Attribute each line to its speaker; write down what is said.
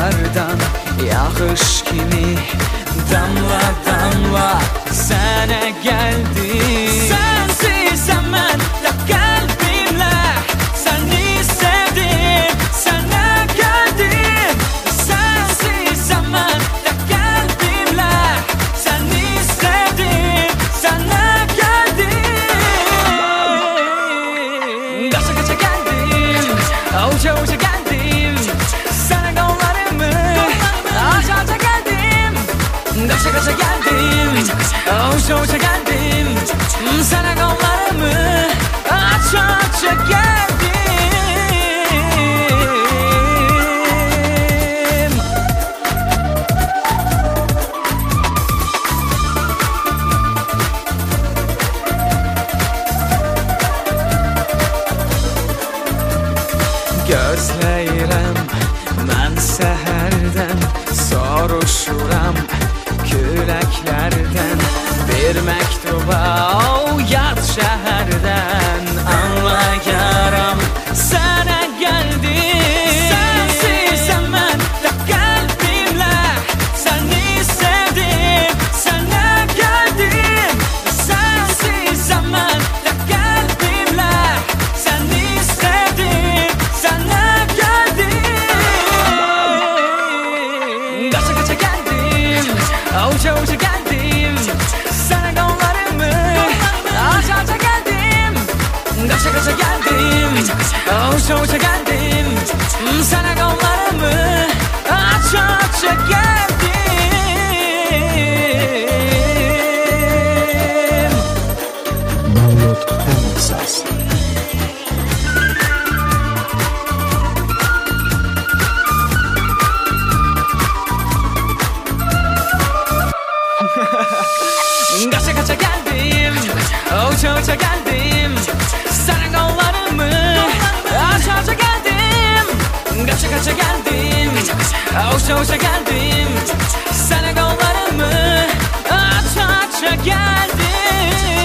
Speaker 1: dağlardan yağış kimi damla damla sana geldim. Sensizsem ben de kalbimle seni sevdim, sana geldim. Sensizsem ben de kalbimle seni sevdim, sana geldim. Kaça kaça geldim, uça uça geldim. Sana kollarımı aç aça geldim. Kaça kaça geldim, uça uça geldim. Sana kollarımı aç aça geldim. Gözləyirəm mən səhərdən, soruşuram küləklərdən. Bir məktuba o yad şəhərdən anlayaram sənə gəldim. Sensizsəm mən də qəlbimlə səni sevdim, sənə gəldim. Sensizsəm mən də qəlbimlə səni sevdim, sənə gəldim. Qaça qaça gəldim, uça uça gəldim. Sana kollarımı aç aça geldim. Kaça kaça geldim, uça uça geldim. Sana kollarımı aç aça geldim.
Speaker 2: Download Remixes.
Speaker 1: Kaça kaça geldim, uça uça geldim. Sana kollarımı aç aça geldim. Kaça kaça geldim, uça uça geldim. Sana kollarımı aç aça geldim.